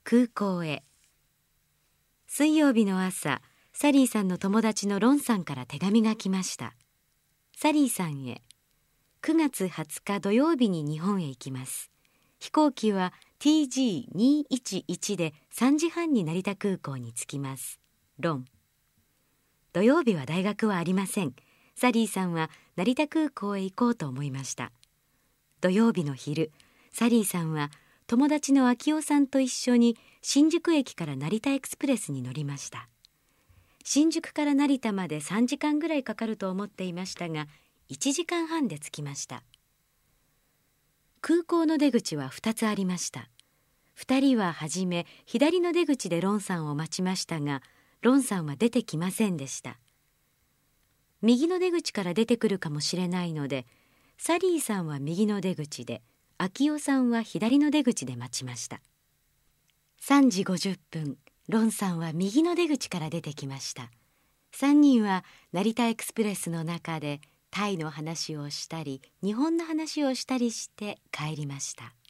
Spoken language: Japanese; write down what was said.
空港へ。水曜日の朝、サリーさんの友達のロンさんから手紙が来ました。サリーさんへ。9月20日土曜日に日本へ行きます。飛行機は TG211 で3時半に成田空港に着きます。ロン。土曜日は大学はありません。サリーさんは成田空港へ行こうと思いました。土曜日の昼、サリーさんは友達の秋夫さんと一緒に新宿駅から成田エクスプレスに乗りました。新宿から成田まで3時間ぐらいかかると思っていましたが、1時間半で着きました。空港の出口は2つありました。2人ははじめ左の出口でロンさんを待ちましたが、ロンさんは出てきませんでした。右の出口から出てくるかもしれないので、サリーさんは右の出口で、秋夫さんは左の出口で待ちました。3時50分、ロンさんは右の出口から出てきました。3人は成田エクスプレスの中でタイの話をしたり、日本の話をしたりして帰りました。